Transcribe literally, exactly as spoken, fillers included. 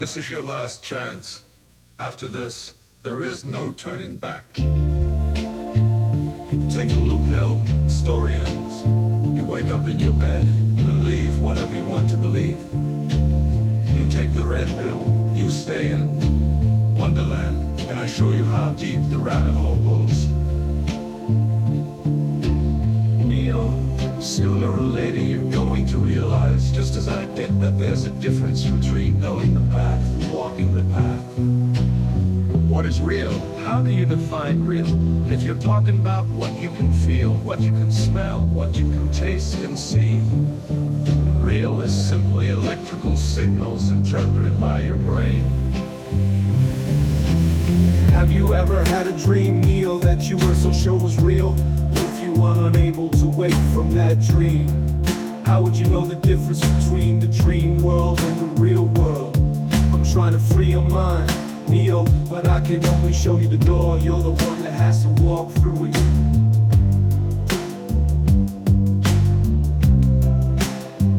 This is your last chance. After this, there is no turning back. Take a blue pill, story ends. You wake up in your bed, believe whatever you want to believe. You take the red pill, you stay in Wonderland, and I show you how deep the rabbit hole goes. Neo, sooner or later you're going to realize, just as I did, that there's a difference between knowing the path and walking the path. What is real? How do you define real? If you're talking about what you can feel, what you can smell, what you can taste and see, real is simply electrical signals interpreted by your brain. Have you ever had a dream, Neil, that you were so sure was real? If you were unable to wake from that dream, how would you know the difference between the dream world and the real world? I'm trying to free your mind, Neo, but I can only show you the door. You're the one that has to